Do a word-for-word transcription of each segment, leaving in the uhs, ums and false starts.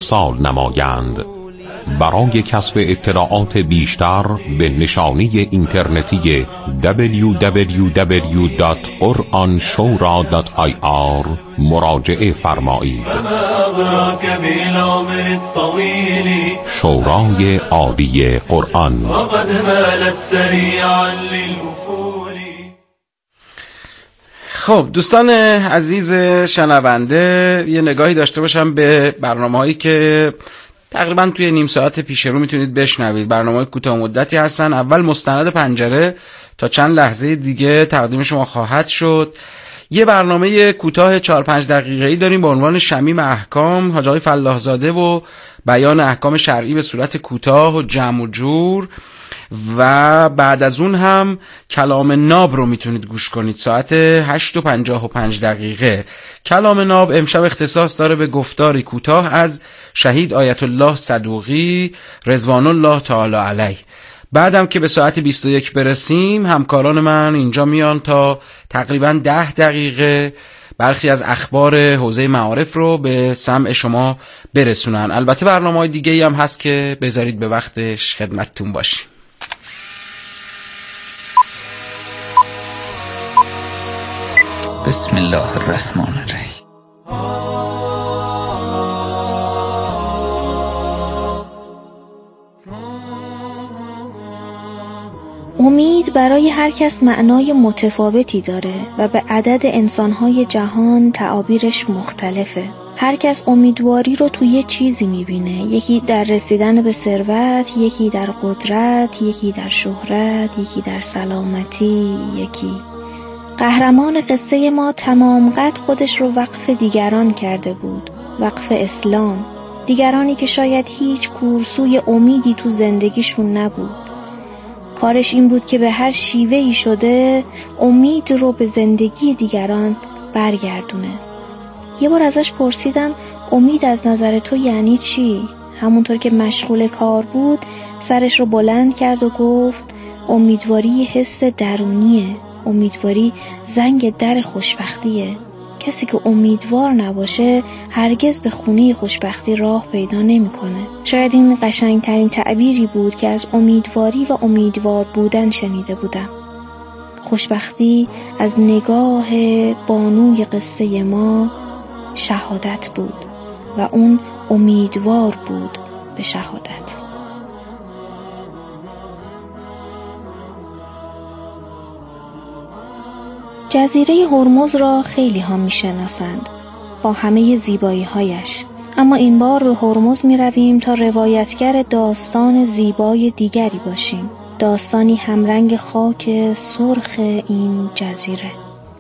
ارسال نمایند. برای کسب اطلاعات بیشتر به نشانی اینترنتی دبلیو دبلیو دبلیو دات قرآن شورا دات آی آر مراجعه فرمایید. شورای عالی قرآن. خب دوستان عزیز شنونده، یه نگاهی داشته باشم به برنامه‌هایی که تقریبا توی نیم ساعت پیش رو میتونید بشنوید. برنامه‌های کوتاه مدتی هستن. اول مستند پنجره تا چند لحظه دیگه تقدیم شما خواهد شد. یه برنامه کوتاه چهار پنج دقیقه‌ای داریم با عنوان شمیم احکام، حاج آقای فلاح زاده و بیان احکام شرعی به صورت کوتاه و جمع و جور. و بعد از اون هم کلام ناب رو میتونید گوش کنید ساعت هشت و پنجاه و پنج دقیقه. کلام ناب امشب اختصاص داره به گفتاری کوتاه از شهید آیت الله صدوقی رضوان الله تعالی علیه. بعدم که به ساعت بیست و یک برسیم همکاران من اینجا میان تا تقریبا ده دقیقه برخی از اخبار حوزه معارف رو به سمع شما برسونن. البته برنامه‌های دیگه‌ای هم هست که بذارید به وقتش خدمتتون باشیم. بسم الله الرحمن الرحیم. امید برای هر کس معنای متفاوتی داره و به عدد انسانهای جهان تعابیرش مختلفه. هر کس امیدواری رو توی یه چیزی میبینه، یکی در رسیدن به ثروت، یکی در قدرت، یکی در شهرت، یکی در سلامتی، یکی قهرمان قصه ما تمام قد خودش رو وقف دیگران کرده بود، وقف اسلام. دیگرانی که شاید هیچ کورسوی امیدی تو زندگیشون نبود. کارش این بود که به هر شیوهی شده امید رو به زندگی دیگران برگردونه. یه بار ازش پرسیدم امید از نظر تو یعنی چی؟ همونطور که مشغول کار بود سرش رو بلند کرد و گفت امیدواری حس درونیه. امیدواری زنگ در خوشبختیه. کسی که امیدوار نباشه هرگز به خونه خوشبختی راه پیدا نمیکنه. شاید این قشنگترین تعبیری بود که از امیدواری و امیدوار بودن شنیده بودم. خوشبختی از نگاه بانوی قصه ما شهادت بود و اون امیدوار بود به شهادت. جزیره هرمز را خیلی ها می شناسند با همه زیبایی هایش، اما این بار به هرمز می رویم تا روایتگر داستان زیبای دیگری باشیم، داستانی همرنگ خاک سرخ این جزیره.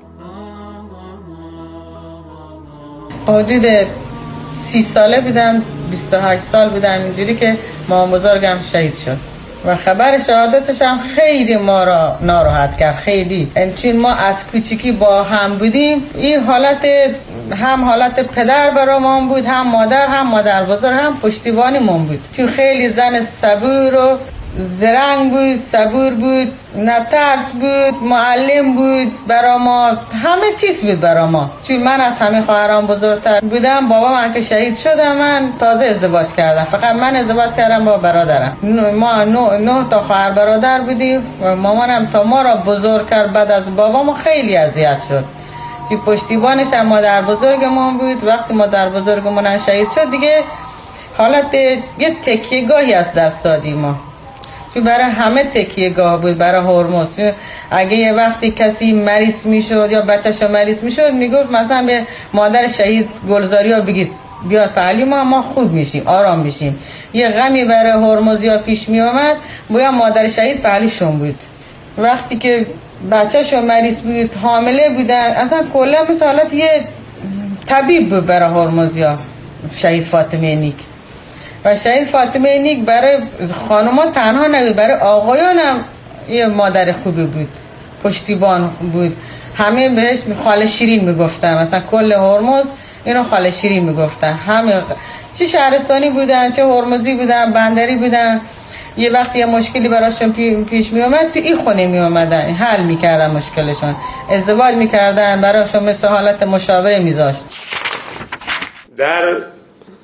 حدود سی ساله بودم، بیست و هشت سال بودم اینجوری که مامان بزرگم شهید شد و خبر شهادتش هم خیلی ما را ناراحت کرد. خیلی چون ما از کوچیکی با هم بودیم. این حالت هم حالت پدر برامون بود، هم مادر، هم مادر بزرگ، هم پشتیبانیمون بود. چون خیلی زن صبور و زرنگ بود، صبور بود، نه ترس بود، معلم بود برا ما، همه چیز بود برا ما. چون من از همه خواهرام بزرگتر بودم. بابا من که شهید شدم من تازه ازدواج کردم، فقط من ازدواج کردم با برادرم. ما نه, نه تا خواهر برادر بودیم و مامانم تا ما را بزرگ کرد. بعد از بابا ما خیلی اذیت شد. چون پشتیبانش هم مادر بزرگمون بود. وقتی مادر بزرگمون شهید شد دیگه حالت یه تکیه‌گاهی از دست دادیم ما. چون برای همه تکیه‌گاه بود برای هرمز. اگه یه وقتی کسی مریض میشد یا بچه‌ش مریض میشد میگفت مثلا به مادر شهید گلزاریا بگید بیاد پهلی ما ما خوب میشیم، آرام میشیم. یه غمی برای هرمزیا پیش می اومد باید مادر شهید پهلیشون بود. وقتی که بچه‌شون مریض بود، حامله بودن، اصلا کلا مثل حالت یه طبیب بود برای هرمزیا شهید فاطمه نیک. و شهید فاطمه نیک برای خانوما تنها نبود، برای آقایان هم یه مادر خوبی بود، پشتیبان بود. همه بهش خاله شیرین میگفتن، مثلا کل هرمز اینو خاله شیرین میگفتن. همه چه شهرستانی بودن، چه هرمزی بودن، بندری بودن. یه وقتی یه مشکلی براشون پیش می اومد تو این خونه می اومدن حل میکردن مشکلشون، ازدواج میکردن، براشون مثل حالت مشاوره میذاشت. در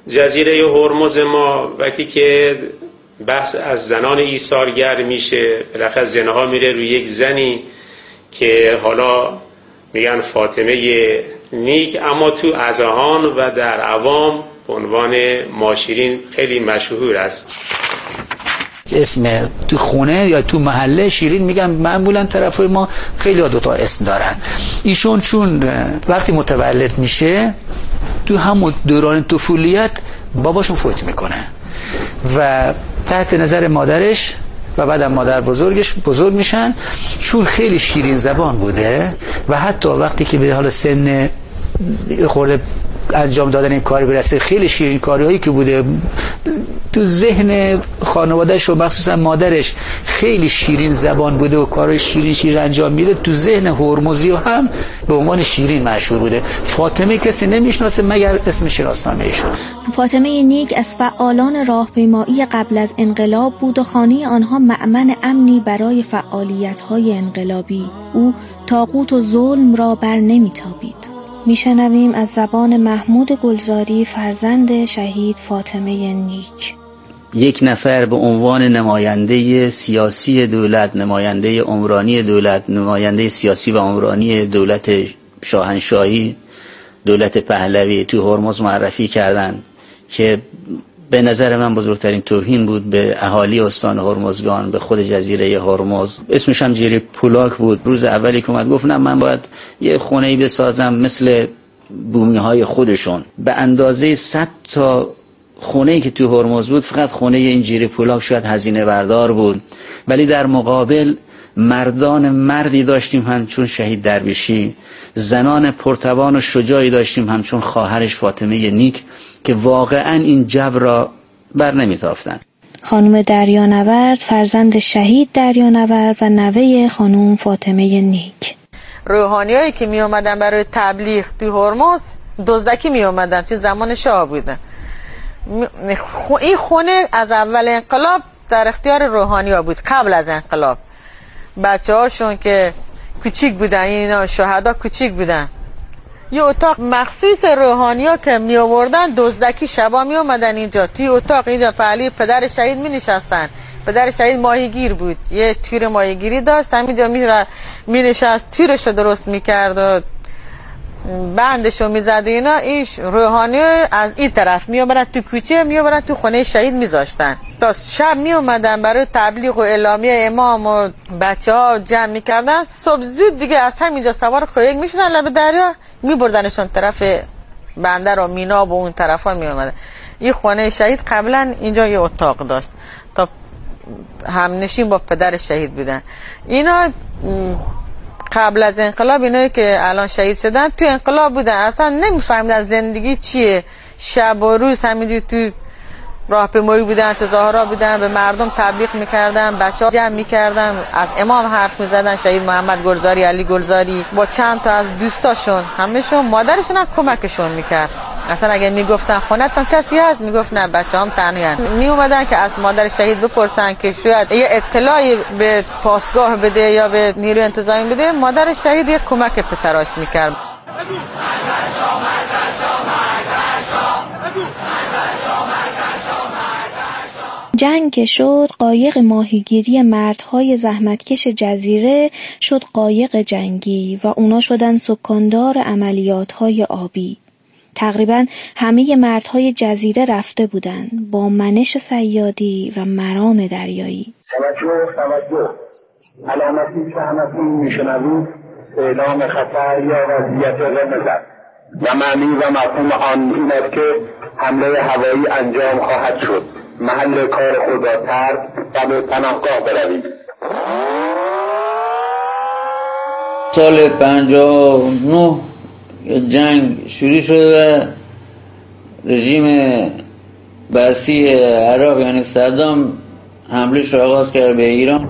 جزیره هرمز ما وقتی که بحث از زنان ایثارگر میشه، بالاخره زنها میره روی یک زنی که حالا میگن فاطمه نیک، اما تو اذهان و در عوام به عنوان ماشیرین خیلی مشهور است. اسم تو خونه یا تو محله شیرین میگن، معمولا طرفای ما خیلی ها دوتا اسم دارن. ایشون چون وقتی متولد میشه تو همون دوران طفولیت باباشون فوت میکنه و تحت نظر مادرش و بعدم مادر بزرگش بزرگ میشن. چون خیلی شیرین زبان بوده و حتی وقتی که به حال سن خورده انجام دادن این کاری برسه، خیلی شیرین کاری هایی که بوده تو ذهن خانوادهش و مخصوصا مادرش خیلی شیرین زبان بوده و کارهای شیرین شیرین انجام میده، تو ذهن هرمزی هم به عنوان شیرین مشهور بوده. فاطمه کسی نمیشناسه مگر اسم شناسنامه ایشون. فاطمه نیک از فعالان راهپیمایی قبل از انقلاب بود و خانه آنها مأمن امنی برای فعالیت‌های انقلابی. او طاغوت و ظلم را بر نمیتابید. میشنویم از زبان محمود گلزاری، فرزند شهید فاطمه نیک. یک نفر به عنوان نماینده سیاسی دولت، نماینده عمرانی دولت، نماینده سیاسی و عمرانی دولت شاهنشاهی، دولت پهلوی تو هرمز معرفی کردن که به نظر من بزرگترین توهین بود به اهالی استان هرمزگان، به خود جزیره هرمز. اسمش هم جیری پولاک بود. روز اولی که اومد گفتم من باید یه خونه‌ای بسازم مثل بومی‌های خودشون. به اندازه صد تا خونه‌ای که تو هرمز بود فقط خونه این جیری پولاک شاید هزینه بردار بود، ولی در مقابل مردان مردی داشتیم همچون شهید درویشی، زنان پرتوان و شجاعی داشتیم همچون خواهرش فاطمه نیک که واقعا این جبر را بر نمیتافتن. خانم دریانورد، فرزند شهید دریانورد و نوه خانم فاطمه نیک. روحانیایی که می اومدن برای تبلیغ تو هرمز دزدکی می اومدن، چه زمان شاه بودن. این خونه از اول انقلاب در اختیار روحانی‌ها بود. قبل از انقلاب بچه هاشون که کوچیک بودن، اینا شهدا کوچیک بودن، یه اتاق مخصوص روحانی‌ها که می آوردن دزدکی شبا می اومدن اینجا. توی اتاق اینجا پهلوی پدر شهید می نشستن. پدر شهید ماهیگیر بود، یه تیر ماهیگیری داشت، همینجا می می نشست، تیرشو درست می کرد و بندشو می زد. اینا ایش روحانی از این طرف می آوردن تو کوچه، می آوردن تو خونه شهید می زاشتن. تا شب می اومدن برای تبلیغ و اعلامیه امام و بچه ها جمع می کردن. صبح زود دیگه از همینجا سوار خیل می شدن لب دریا، می بردنشون طرف بندر و مینا و اون طرف ها می اومدن. این خونه شهید قبلا اینجا یه اتاق داشت، تا همنشین با پدر شهید بودن. اینا قبل از انقلاب، اینایی که الان شهید شدن تو انقلاب بودن، اصلا نمیفهمیدن زندگی چیه. شب و روز همینجوری تو راهپیمایی بودن، تظاهرات بودن، به مردم تبلیغ میکردن، بچه‌ها جمع میکردن، از امام حرف میزدن، شهید محمد گلزاری، علی گلزاری با چند تا از دوستاشون، همه‌شون مادرشون هم کمکشون میکرد. اصلا اگه میگفتن خونتون کسی هست، میگفت نه بچه‌هام تنهان. می اومدن که از مادر شهید بپرسن که شاید یه اطلاعی به پاسگاه بده یا به نیروی انتظامی بده. مادر شهید یه کمک پسراش میکرد. جنگ که شد، قایق ماهیگیری مردهای زحمتکش جزیره شد قایق جنگی و اونا شدن سکاندار عملیات‌های آبی. تقریباً همه مردهای جزیره رفته بودن با منش صیادی و مرام دریایی. توجه توجه علامتی که همتی میشنوید اعلام خطر یا وضعیت قرمز است و معنی و مفهوم آن این است که حمله هوایی انجام خواهد شد. محل کار خود را ترک و به پناهگاه بروید. سال پنجاه و نه جنگ شروع شد و رژیم بعثی عراق یعنی صدام حملش را آغاز کرد به ایران.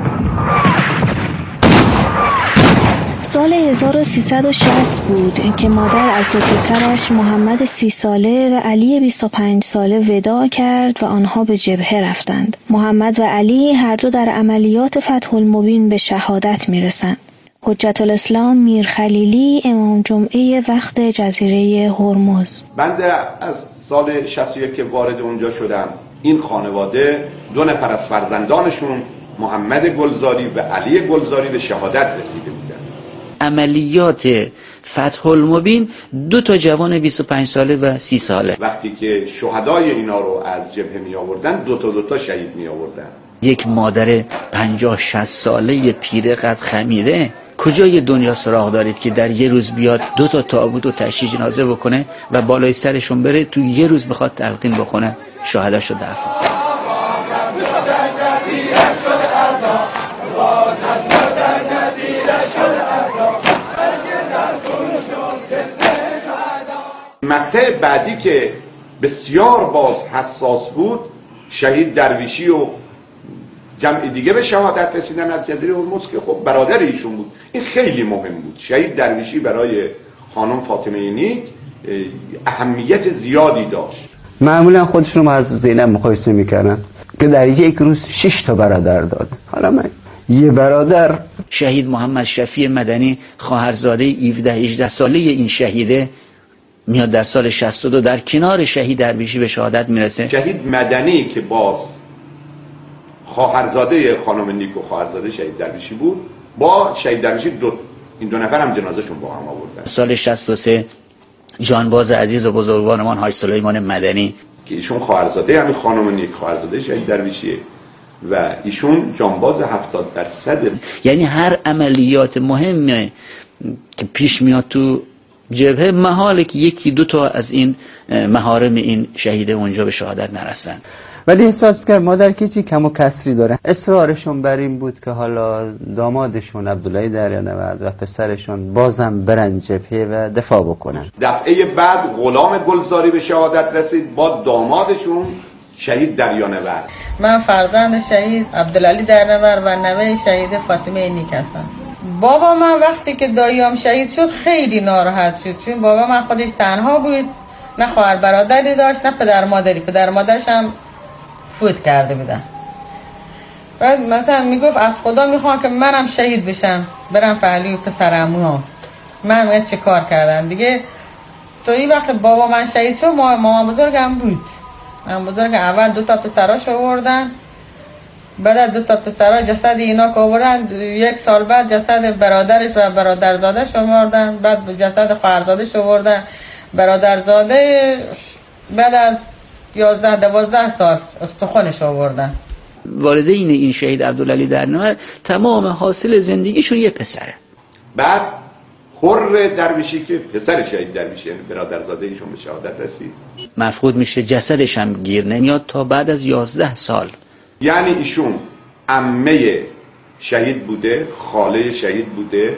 سال هزار و سیصد و شصت بود که مادر از دو پسرش محمد سی ساله و علی بیست و پنج ساله وداع کرد و آنها به جبهه رفتند. محمد و علی هر دو در عملیات فتح المبین به شهادت میرسند. حجت الاسلام میر خلیلی، امام جمعه وقت جزیره هرمز. بنده از سال شصت و یک که وارد اونجا شدم، این خانواده دو نفر از فرزندانشون محمد گلزاری و علی گلزاری به شهادت رسیده بودن. عملیات فتح المبین دو تا جوان بیست و پنج ساله و سی ساله، وقتی که شهدای اینا رو از جبهه می آوردن دو تا دو تا شهید می آوردن. یک مادر پنجاه شصت ساله پیره قد خمیده کجای دنیا سراغ دارید که در یه روز بیاد دو تا تابوت و تشییع جنازه بکنه و بالای سرشون بره تو یه روز بخواد تلقین بکنه شهداشو دفن. مقطع بعدی که بسیار باز حساس بود، شهید درویشی و جمع دیگه به شهادت رسیدن از جزیره هرمز که خب برادر ایشون بود. این خیلی مهم بود. شهید درویشی برای خانم فاطمه نیک اهمیت زیادی داشت. معمولا خودشون رو از زینب مقایسه میکردن که در یک روز شش تا برادر داد. حالا من یه برادر. شهید محمد شفیع مدنی خواهرزاده هفده هجده ساله این شهیده میاد در سال شصت و دو در کنار شهید درویشی به شهادت میرسه. شهید مدنی که باز خواهرزاده خانم نیک و خواهرزاده شهید درویشی بود، با شهید درویشی دو این دو نفر هم جنازه‌شون با هم آوردن. سال شصت و سه جانباز عزیز و بزرگوارمان حاج سلیمان مدنی که ایشون خواهرزاده همین خانم نیک خواهرزاده شهید درویشیه و ایشون جانباز هفتاد درصد. یعنی هر عملیات مهمه که پیش میاد تو جبهه محاله که یکی دو تا از این محارم این شهیده اونجا به شهادت نرسن. ولی احساس می‌کرد مادر کیچی کم و کسری داره. اصرارشون بر این بود که حالا دامادشون عبدالله دریانورد و پسرشون بازم برن جبهه و دفاع بکنن. دفعه بعد غلام گلزاری به شهادت رسید با دامادشون شهید دریانورد. من فرزند شهید عبدالعلی دریانورد و نوه شهید فاطمه نیک هستم. بابا من وقتی که داییام شهید شد خیلی ناراحت شد، چون بابا من خودش تنها بود، نه خواهر برادری داشت نه پدر مادری. پدر مادرش هم فوت کرده بودن. بعد مثلا میگفت از خدا میخوام که منم شهید بشم برم پهلوی پسرعموها. من من چه کار کردم دیگه. تو این وقت بابا من شهید شد مامان بزرگم بود. مامان بزرگ اول دو تا پسراش آوردن، بعد از دو تا پسرها جسد اینا که آوردن یک سال بعد جسد برادرش و برادرزاده‌ش آوردن، بعد جسد خواهرزاده‌ش آوردن، برادرزاده بعد از یازده دوازده سال استخوانش آوردن. والدین این شهید عبدالعلی دریانورد تمام حاصل زندگیشون یه پسره. بعد حر درویشی که پسر شهید درویشی یعنی برادرزاده ایشون به شهادت رسید، مفقود میشه، جسدش هم گیر نمیاد تا بعد از یازده سال. یعنی ایشون عمه شهید بوده، خاله شهید بوده،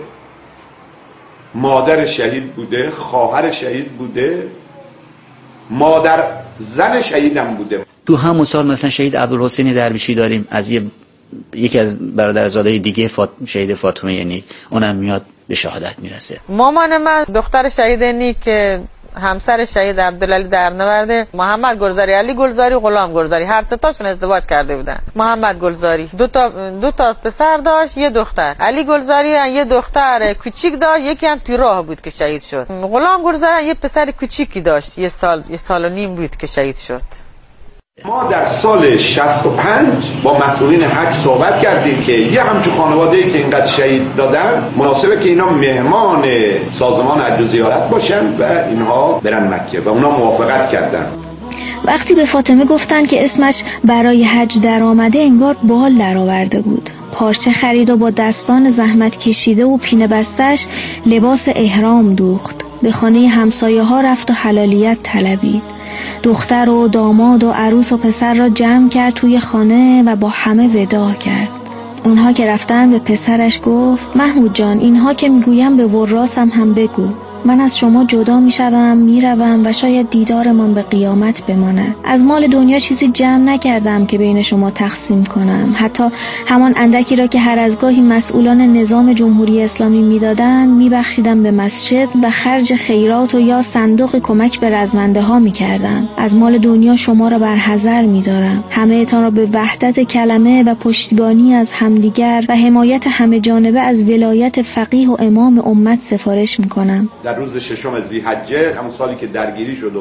مادر شهید بوده، خواهر شهید بوده، مادر زن شهیدم بوده. تو همون سال مثلا شهید عبدالحسین درویشی داریم از یه یکی از برادرزاده دیگه فاط... شهید فاطمه نیک، اونم میاد به شهادت میرسه. مامان من دختر شهید نیک که همسر شهید عبدالعلی دریانورد، محمد گلزاری، علی گلزاری، غلام گلزاری، هر سه تاشون ازدواج کرده بودن. محمد گلزاری دو تا دو تا پسر داشت، یه دختر. علی گلزاری یه دختر کوچیک داشت، یکی هم تو راه بود که شهید شد. غلام گلزاری یه پسر کوچیکی داشت، یه سال یه سال و نیم بود که شهید شد. ما در سال شصت و پنج با مسئولین حج صحبت کردیم که یه همچون خانواده‌ای که اینقدر شهید دادن مناسبه که اینا مهمان سازمان حج و زیارت باشن و اینها برن مکه و اونا موافقت کردن. وقتی به فاطمه گفتن که اسمش برای حج در آمده انگار بال در آورده بود. پارچه خرید و با دستان زحمت کشیده و پینه بستش لباس احرام دوخت. به خانه همسایه ها رفت و حلالیت طلبید. دختر و داماد و عروس و پسر را جمع کرد توی خانه و با همه وداع کرد. اونها که رفتن به پسرش گفت محمود جان اینها که میگویم به وراسم هم بگو. من از شما جدا میشوم میروم و شاید دیدارمان به قیامت بماند. از مال دنیا چیزی جمع نکردم که بین شما تقسیم کنم. حتی همان اندکی را که هر از گاهی مسئولان نظام جمهوری اسلامی میدادند میبخشیدم به مسجد و خرج خیرات و یا صندوق کمک به رزمنده ها میکردم. از مال دنیا شما را بر حذر میدارم. همه تان را به وحدت کلمه و پشتیبانی از همدیگر و حمایت همه جانبه از ولایت فقیه و امام امت سفارش میکنم. در روز ششم ذی‌حجه همون سالی که درگیری شد و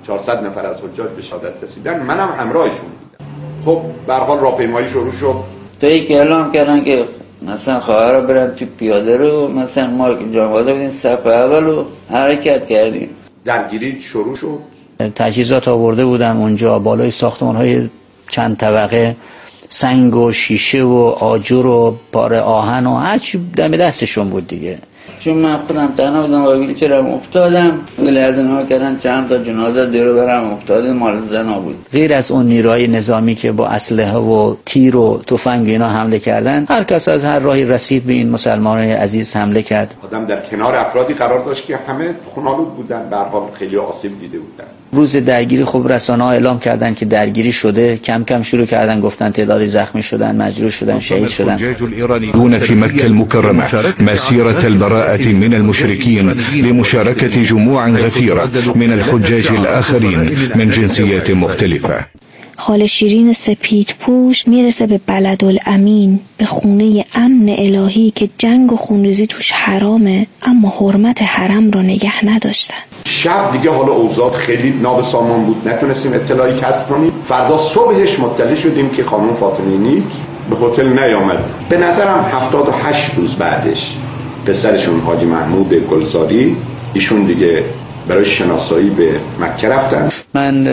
چهارصد نفر از حجاج به شهادت رسیدن، منم همراهشون بودم. خب به هر حال راهپیمایی شروع شد. تا یک اعلام کردن که مثلا خواهر رو برن تو پیاده رو، مثلا ما جانبازه بودیم صف اول رو حرکت کردیم. درگیری شروع شد. تجهیزات آورده بودن اونجا، بالای ساختمان‌های چند طبقه سنگ و شیشه و آجر و پاره آهن و هر چی دم دستشون بود دیگه. چون من خودم تنها بودم و ویلچرم افتادم، ولی از اینها کردن چند تا جنازه دیرو برم افتاده، مال زنا بود. غیر از اون نیروهای نظامی که با اسلحه و تیر و تفنگ اینا حمله کردن، هر کس از هر راهی رسید به این مسلمانان عزیز حمله کرد. آدم در کنار افرادی قرار داشت که همه خونالود بودن، به هر حال خیلی آسیب دیده بودن. روز درگیری خب رسانه‌ها اعلام کردن که درگیری شده، کم کم شروع کردن گفتن تعدادی زخمی شدن، مجروح شدن، شهید شدن. الحجاج الإيرانيون في مكة المكرمة مسيرة البراءة من المشركين لمشاركة جموع غفيرة من الحجاج الآخرين من جنسيات مختلفة. خال شیرین سپید پوش میرسه به بلدالامین، به خونه امن الهی که جنگ و خونریزی توش حرامه، اما حرمت حرم رو نگه نداشتن. شب دیگه حالا اوضاع خیلی نابسامان بود، نتونستیم اطلاعی کسب کنیم. فردا صبحش مطلع شدیم که خانم فاطمه نیک به هتل نیامد. به نظرم هفتاد و هشت روز بعدش پسرشون حاجی محمود گلزاری، ایشون دیگه برای شناسایی به مکه رفتن. من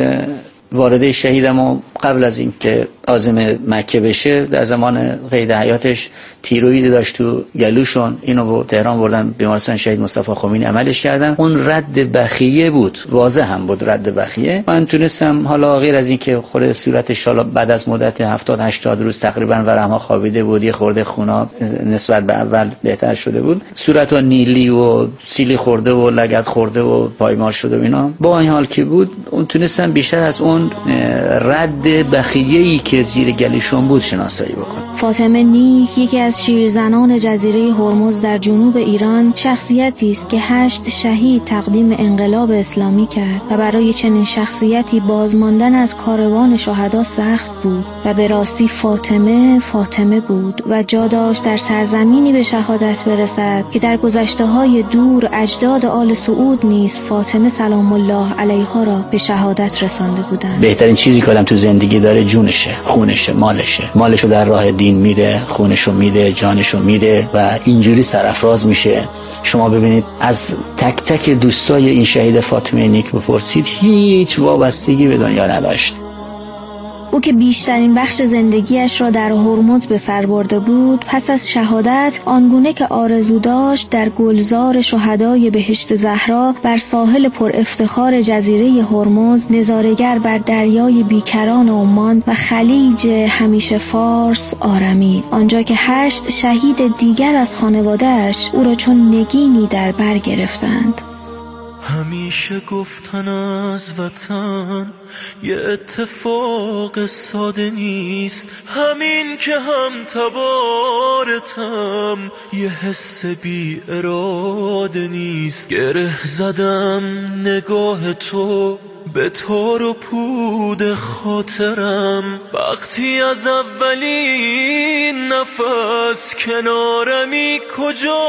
وارده شهیدم و قبل از اینکه عازم مکه بشه در زمان قید حیاتش تیروئید داشت تو گلوشون، اینو به تهران بردن بیمارستان شهید مصطفی خمینی عملش کردن. اون رد بخیه بود، واضح هم بود رد بخیه. من تونستم حالا غیر از اینکه خود صورتش حالا بعد از مدت هفتاد هشتاد روز تقریبا ورم‌ها خوابیده بود، یه خورده خونا نسبت به اول بهتر شده بود، صورتو نیلی و سیلی خورده و لگد خورده و پایمال شده و اینا، با این حال که بود اون تونستم بیشتر از اون رد بخیه‌ای که زیر گلوشون بود شناسایی بکنم. فاطمه نیک یکی از شیرزنان جزیره هرمز در جنوب ایران شخصیتی است که هشت شهید تقدیم انقلاب اسلامی کرد و برای چنین شخصیتی بازماندن از کاروان شهدا سخت بود و به راستی فاطمه فاطمه بود و جا داشت در سرزمینی به شهادت برسد که در گذشته‌های دور اجداد آل سعود نیز فاطمه سلام الله علیها را به شهادت رسانده بودند. بهترین چیزی که آدم تو زندگی داره جونشه، خونشه، مالشه. مالشو در راه دین میده، خونشو میده، جانشو میده و اینجوری سرافراز میشه. شما ببینید از تک تک دوستای این شهید فاطمه نیک بپرسید، هیچ وابستگی به دنیا نداشت. او که بیشترین بخش زندگیش را در هرمز به سر برده بود، پس از شهادت آنگونه که آرزو داشت در گلزار شهدای بهشت زهرا بر ساحل پر افتخار جزیره هرمز نظاره‌گر بر دریای بیکران عمان و خلیج همیشه فارس آرمید، آنجا که هشت شهید دیگر از خانواده‌اش او را چون نگینی در بر گرفتند. همیشه گفتن از وطن یه اتفاق ساده نیست، همین که هم تبارتم یه حس بی اراده نیست. گره زدم نگاه تو به تار و پود خاطرم، وقتی از اولین نفس کنارمی کجا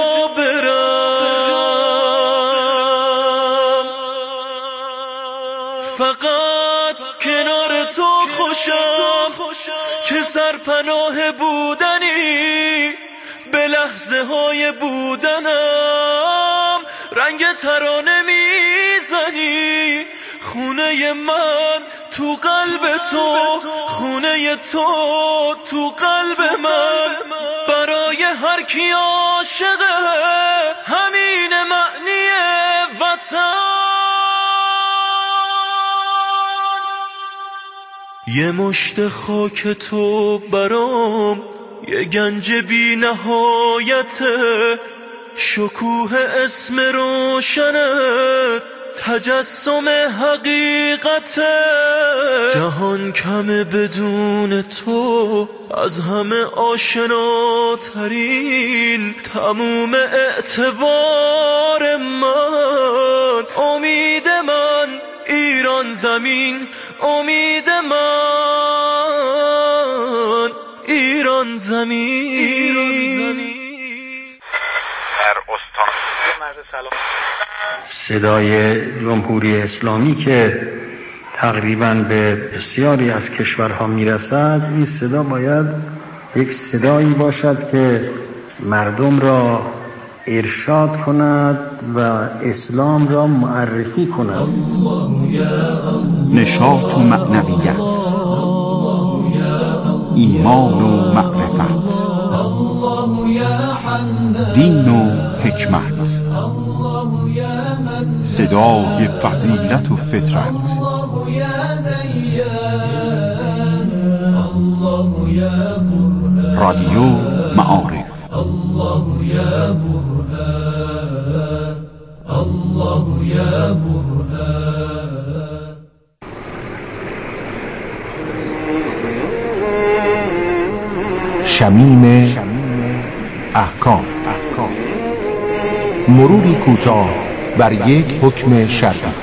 برم. فقط کنار تو خوشم که سرپناه بودنی، به لحظه های بودنم رنگ ترانه میزنی. خونه من تو قلب تو، خونه تو تو قلب من، برای هر کی عاشقه همین معنی وطن. یه مشت خاک تو برام یه گنج بی نهایته، شکوه اسم روشنت تجسم حقیقته. جهان کمه بدون تو، از همه آشناترین، تموم اعتبار من، امید من ایران زمین، امید من ایران زمین. در استان مرز سلام صدای جمهوری اسلامی که تقریباً به بسیاری از کشورها میرسد، این صدا باید یک صدایی باشد که مردم را ارشاد کند و اسلام را معرفی کند. نشاط و معنویت، ایمان و معرفت، دین و حکمت، صدای فضیلت و فطرت، رادیو معارف. الله یا برهان، الله یا برهان. شمیم احکام، مروری کوتاه بر یک حکم شرعی.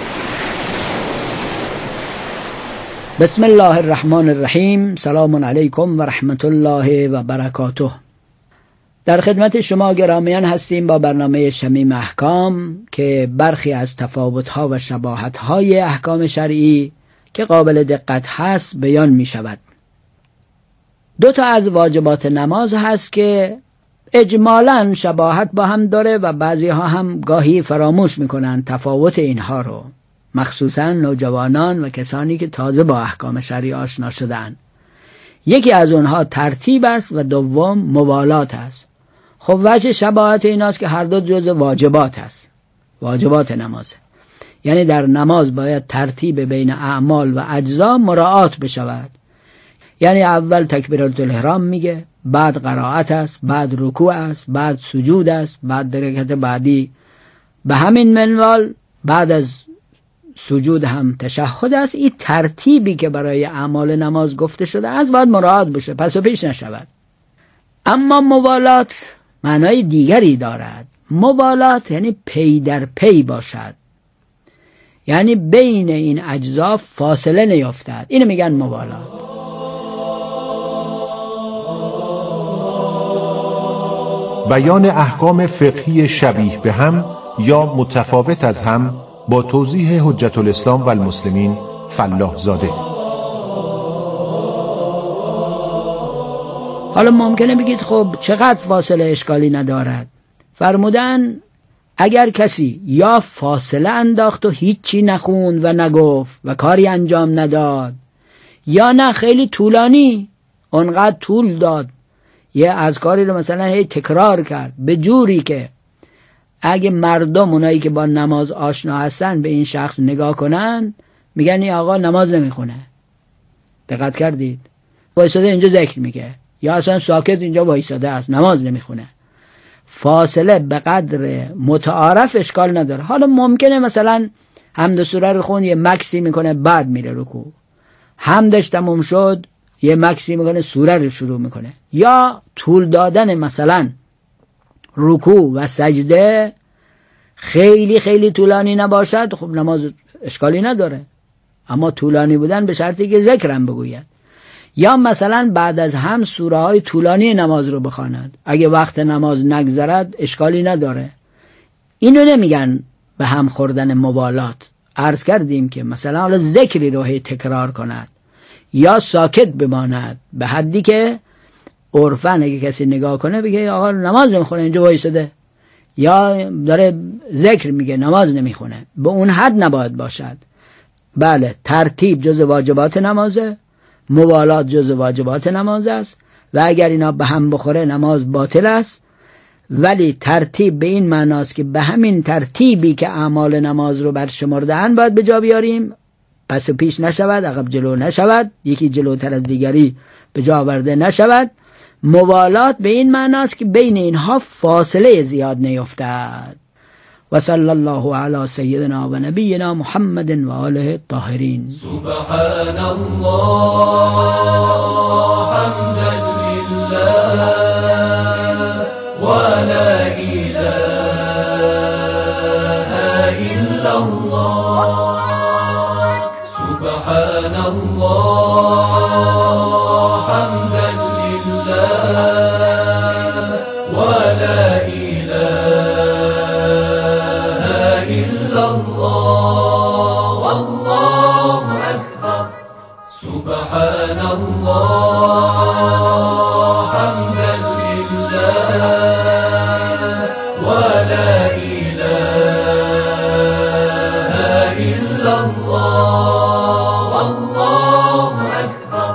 بسم الله الرحمن الرحیم. سلام علیکم و رحمت الله و برکاته. در خدمت شما گرامیان هستیم با برنامه شمیم احکام که برخی از تفاوت‌ها و شباهت‌های احکام شرعی که قابل دقت هست بیان می شود. دو تا از واجبات نماز هست که اجمالاً شباهت با هم داره و بعضی ها هم گاهی فراموش میکنن تفاوت اینها رو، مخصوصاً نوجوانان و کسانی که تازه با احکام شرعی آشنا شدن. یکی از اونها ترتیب است و دوم موالات است. خب وجه شباهت ایناست که هر دو جزء واجبات است، واجبات نماز. یعنی در نماز باید ترتیب بین اعمال و اجزا مراعات بشود. یعنی اول تکبیرات الاحرام میگه، بعد قرائت است، بعد رکوع است، بعد سجود است، بعد در رکعت بعدی به همین منوال بعد از سجود هم تشهد است. این ترتیبی که برای اعمال نماز گفته شده از باید مراعات بشه، پس و پیش نشود. اما موالات معنای دیگری دارد. موالات یعنی پی در پی باشد، یعنی بین این اجزا فاصله نیفتد، اینو میگن موالات. بیان احکام فقهی شبیه به هم یا متفاوت از هم با توضیح حجت الاسلام و المسلمین فلاح زاده. حالا ممکنه بگید خب چقدر فاصله اشکالی ندارد. فرمودن اگر کسی یا فاصله انداخت و هیچی نخوند و نگفت و کاری انجام نداد، یا نه خیلی طولانی اونقدر طول داد، یه اذکاری رو مثلا هی تکرار کرد به جوری که اگه مردم اونایی که با نماز آشنا هستن به این شخص نگاه کنن میگن این آقا نماز نمیخونه. دقت کردید؟ وایساده اینجا ذکر میگه، یا اصلا ساکت اینجا وایساده است نماز نمیخونه. فاصله به قدر متعارف اشکال نداره. حالا ممکنه مثلا حمد سوره رو خون یه مکسی میکنه بعد میره رکوع، حمدش تموم شد یه مکسی میکنه سوره رو شروع میکنه، یا طول دادن مثلا رکوع و سجده خیلی خیلی طولانی نباشد، خب نماز اشکالی نداره، اما طولانی بودن به شرطی که ذکرم بگوید. یا مثلا بعد از هم سوره های طولانی نماز رو بخواند، اگه وقت نماز نگذرد اشکالی نداره. اینو نمیگن به هم خوردن موالات. عرض کردیم که مثلا حالا ذکری رو هی تکرار کند یا ساکت بماند به حدی که عرفاً اگه کسی نگاه کنه بگه آقا نماز نمیخونه اینجا وایساده، یا داره ذکر میگه نماز نمیخونه، به اون حد نباید باشد. بله، ترتیب جز واجبات نمازه، موالات جز واجبات نماز است و اگر اینا به هم بخوره نماز باطل است. ولی ترتیب به این معناست که به همین ترتیبی که اعمال نماز رو برشمرده‌اند باید به جا بیاریم، پس و پیش نشود، عقب جلو نشود، یکی جلوتر از دیگری به جا آورده نشود. موالات به این معناست که بین اینها فاصله زیاد نیفتد. و صلی الله علی سیدنا و نبینا محمد و آله الطاهرین. سبحان الله حمدا لله و لا اله الا الله. سبحان الله حمدا لله و لا اله سبحان الله حمدا لله ولا إله إلا الله الله أكبر.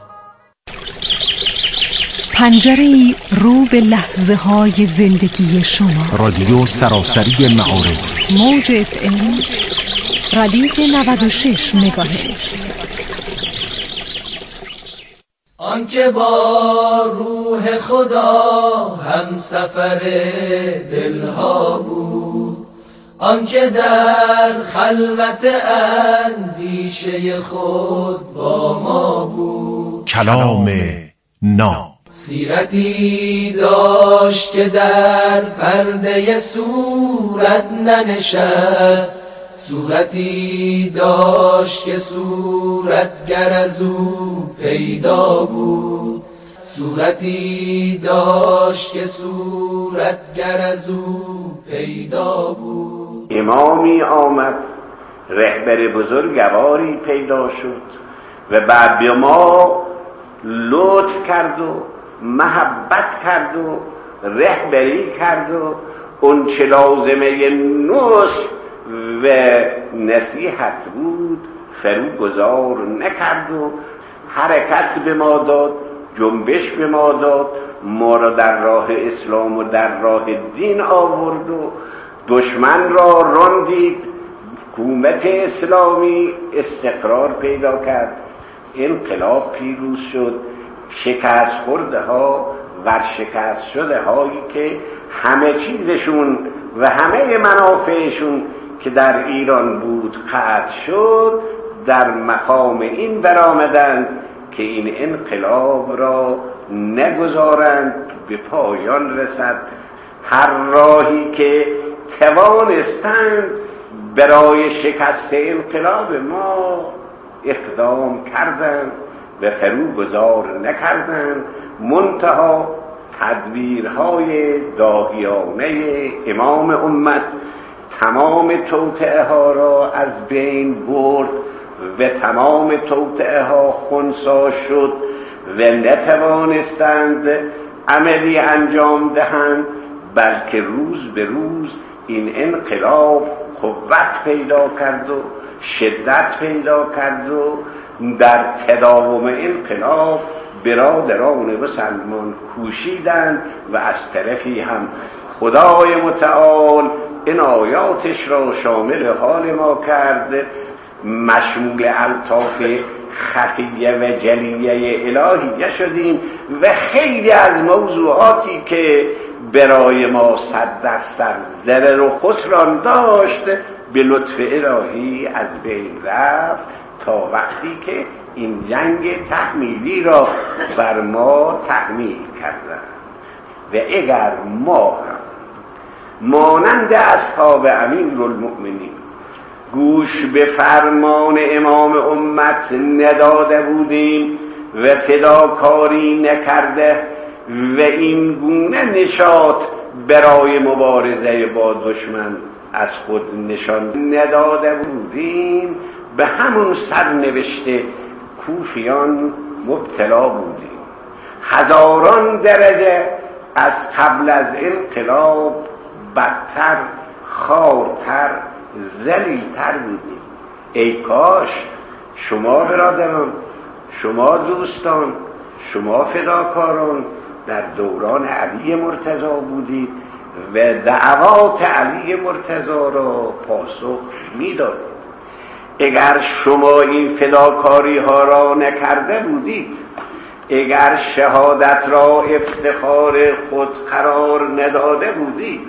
پنجره‌ای رو به لحظه های زندگی شما. رادیو سراسری معارض. موج اف ام ردیف نود و شش مگاهرتز. آنکه با روح خدا هم سفر دلها بود، آنکه در خلوت اندیشه خود با ما بود، کلام ناب. سیرتی داشت که در پرده صورت ننشست، صورتی داشت که صورتگر از او پیدا بود، صورتی داشت که صورتگر از او پیدا بود. امامی آمد، رهبر بزرگواری پیدا شد و بعد به ما لطف کرد و محبت کرد و رهبری کرد و اون چه لازمه نصح و نصیحت بود فرو گذار نکرد و حرکت به ما داد، جنبش به ما داد، ما را در راه اسلام و در راه دین آورد و دشمن را راندید. حکومت اسلامی استقرار پیدا کرد، انقلاب پیروز شد، شکست خورده ها و شکست شده هایی که همه چیزشون و همه منافعشون که در ایران بود قطع شد، در مقام این برآمدند که این انقلاب را نگذارند به پایان رسد. هر راهی که توانستند برای شکست انقلاب ما اقدام کردند و فرو گذار نکردند. منتها تدبیرهای داهیانه امام امت تمام توطئه ها را از بین برد و تمام توطئه ها خنثی شد و نتوانستند عملی انجام دهند، بلکه روز به روز این انقلاب قوت پیدا کرد و شدت پیدا کرد و در تداوم انقلاب برادران مسلمان کوشیدند و از طرفی هم خدای متعال عنایاتش را شامل حال ما کرد، مشمول الطاف خفیه و جلیه الهیه شدیم و خیلی از موضوعاتی که برای ما صد درصد ضرر و خسران داشت به لطف الهی از بین رفت تا وقتی که این جنگ تحمیلی را بر ما تحمیل کردند. و اگر ما هم مانند اصحاب امیرالمؤمنین گوش به فرمان امام امت نداده بودیم و فداکاری نکرده و این گونه نشاط برای مبارزه با دشمن از خود نشان نداده بودیم، به همون سرنوشت کوفیان مبتلا بودیم. هزاران درجه از قبل از انقلاب بدتر، خارتر، ذلیل‌تر بودیم. ای کاش شما برادران، شما دوستان، شما فداکاران در دوران علی مرتضی بودید و دعوات علی مرتضی را پاسخ میدادید. اگر شما این فداکاری ها را نکرده بودید، اگر شهادت را افتخار خود قرار نداده بودید،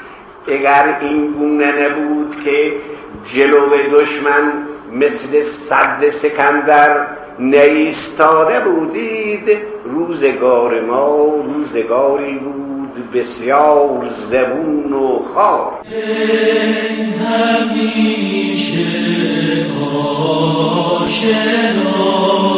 اگر این گونه نبود که جلو دشمن مثل سد سکندر نایستاده بودید، روزگار ما روزگاری بود بسیار زبون و خار. همیشه آشنا